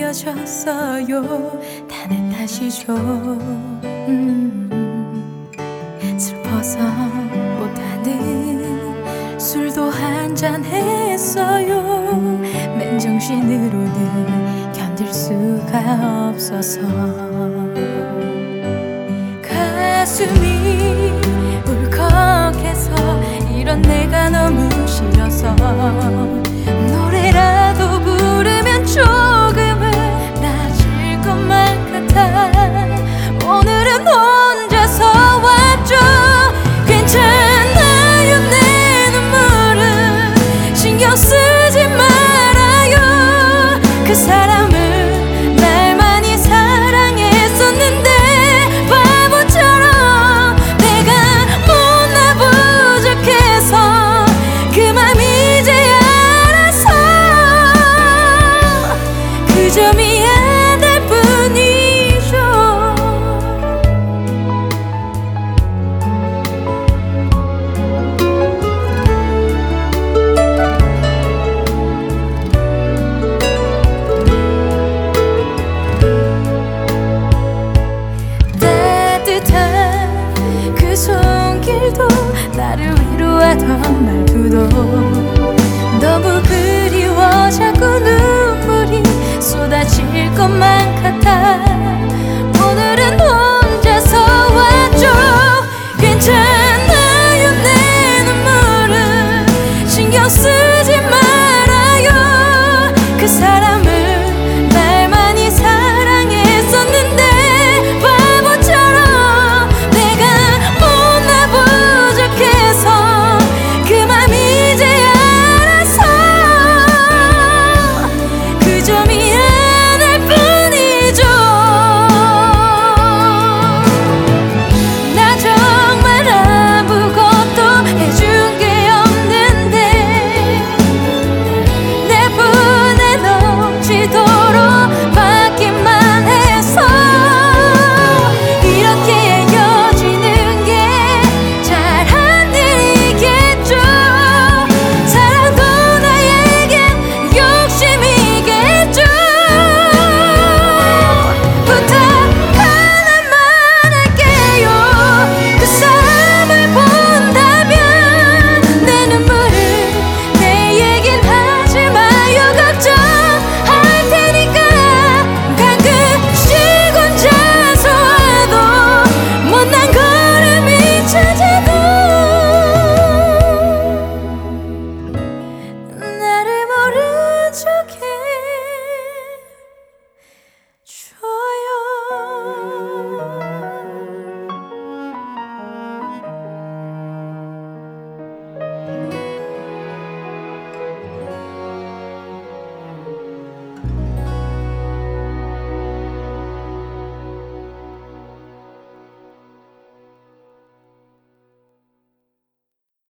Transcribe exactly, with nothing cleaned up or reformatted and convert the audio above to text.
느껴졌어요. 다 내 탓이죠. 음, 슬퍼서 못하는 술도 한잔 했어요. 맨정신으로는 견딜 수가 없어서 가슴이 울컥해서 이런 내가 너무 싫어서 노래라도 부르면 조금은 나아질 것만 같아 오늘은 혼자서 왔죠. 괜찮아요 내 눈물은 신경 쓰지 말아요. 그 사람은 날 많이 사랑했었는데 바보처럼 내가 못나 부족해서 그 맘 이제야 알아서 그저 미안할 뿐이죠. 따뜻한 그 손길도 나를 위로하던 말투도